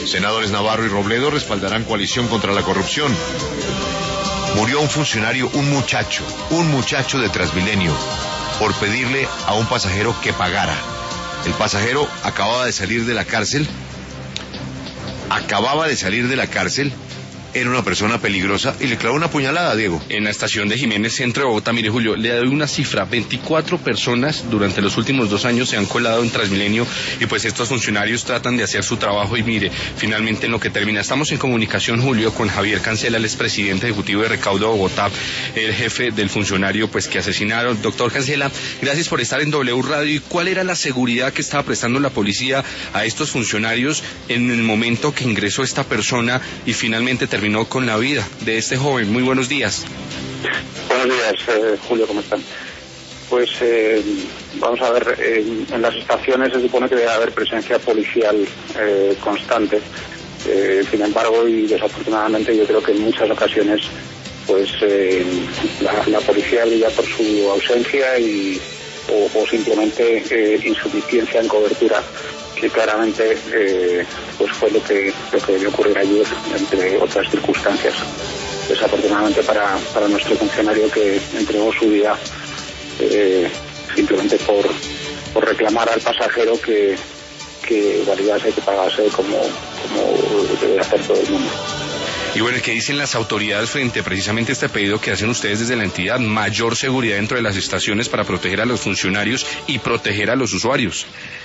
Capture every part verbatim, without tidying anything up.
Senadores Navarro y Robledo respaldarán coalición contra la corrupción. Murió un funcionario, un muchacho, un muchacho de Transmilenio, por pedirle a un pasajero que pagara. El pasajero acababa de salir de la cárcel, acababa de salir de la cárcel, era una persona peligrosa y le clavó una puñalada, Diego. En la estación de Jiménez, centro de Bogotá, mire Julio, le doy una cifra, veinticuatro personas durante los últimos dos años se han colado en Transmilenio y pues estos funcionarios tratan de hacer su trabajo y mire, finalmente en lo que termina, estamos en comunicación, Julio, con Javier Cancela, el expresidente ejecutivo de Recaudo Bogotá, el jefe del funcionario pues que asesinaron. Doctor Cancela, gracias por estar en W Radio. ¿Y cuál era la seguridad que estaba prestando la policía a estos funcionarios en el momento que ingresó esta persona y finalmente terminó terminó con la vida de este joven? Muy buenos días. Buenos días, eh, Julio, ¿cómo están? Pues eh, vamos a ver, eh, en las estaciones se supone que debe haber presencia policial eh, constante. Eh, sin embargo, y desafortunadamente, yo creo que en muchas ocasiones pues eh, la, la policía brilla por su ausencia y, o, o simplemente eh, insuficiencia en cobertura, que claramente eh, pues fue lo que lo que debió ocurrir ayer, entre otras circunstancias. Desafortunadamente para, para nuestro funcionario, que entregó su vida eh, simplemente por, por reclamar al pasajero que, que validase, que pagase como, como debe hacer todo el mundo. Y bueno, ¿qué dicen las autoridades frente precisamente a este pedido que hacen ustedes desde la entidad? Mayor seguridad dentro de las estaciones para proteger a los funcionarios y proteger a los usuarios.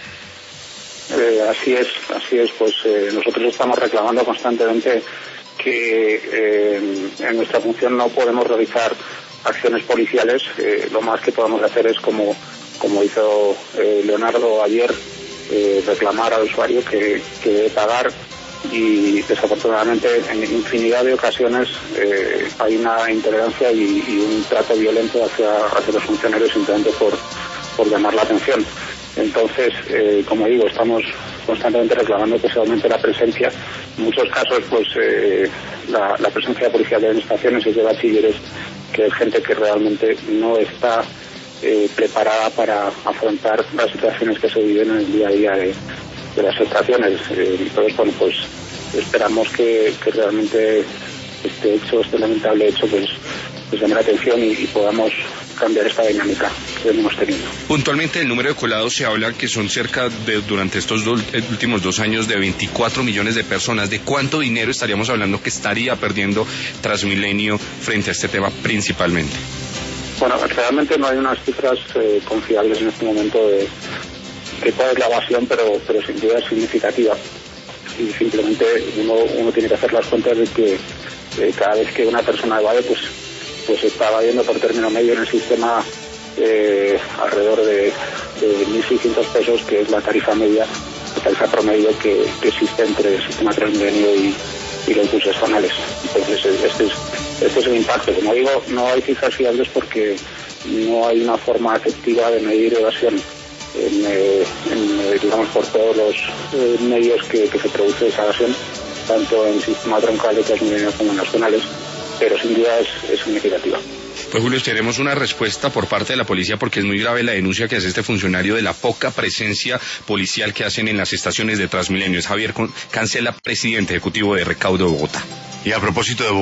Eh, así es, así es, pues eh, nosotros estamos reclamando constantemente que eh, en nuestra función no podemos realizar acciones policiales. Eh, lo más que podemos hacer es, como, como hizo eh, Leonardo ayer, eh, reclamar al usuario que, que debe pagar, y desafortunadamente en infinidad de ocasiones eh, hay una intolerancia y, y un trato violento hacia, hacia los funcionarios simplemente por, por llamar la atención. Entonces, eh, como digo, estamos constantemente reclamando que se aumente la presencia. En muchos casos, pues eh, la, la presencia policial en estaciones es de bachilleres, que es gente que realmente no está eh, preparada para afrontar las situaciones que se viven en el día a día de, de las estaciones. Eh, entonces, bueno, pues esperamos que, que realmente este hecho, este lamentable hecho, pues, pues llame la atención y, y podamos cambiar esta dinámica que hemos tenido. Puntualmente, el número de colados se habla que son cerca de, durante estos dos, últimos dos años, de veinticuatro millones de personas. ¿De cuánto dinero estaríamos hablando que estaría perdiendo Transmilenio frente a este tema principalmente? Bueno, realmente no hay unas cifras eh, confiables en este momento de, de cuál es la evasión, pero, pero sin duda es significativa. Y simplemente uno, uno tiene que hacer las cuentas de que eh, cada vez que una persona evade, pues pues está evadiendo por término medio en el sistema eh, alrededor de, de mil seiscientos pesos, que es la tarifa media, la tarifa promedio que, que existe entre el sistema Transmilenio y, y los buses zonales. Entonces este es, este es el impacto. Como digo, no hay cifras fiables porque no hay una forma efectiva de medir evasión en, eh, en, digamos, por todos los eh, medios que, que se produce esa evasión, tanto en el sistema troncal de Transmilenio como en los zonales, pero sin duda es, es significativa. Pues Julio, tenemos una respuesta por parte de la policía, porque es muy grave la denuncia que hace este funcionario de la poca presencia policial que hacen en las estaciones de Transmilenio. Es Javier Cancela, presidente ejecutivo de Recaudo Bogotá. Y a propósito de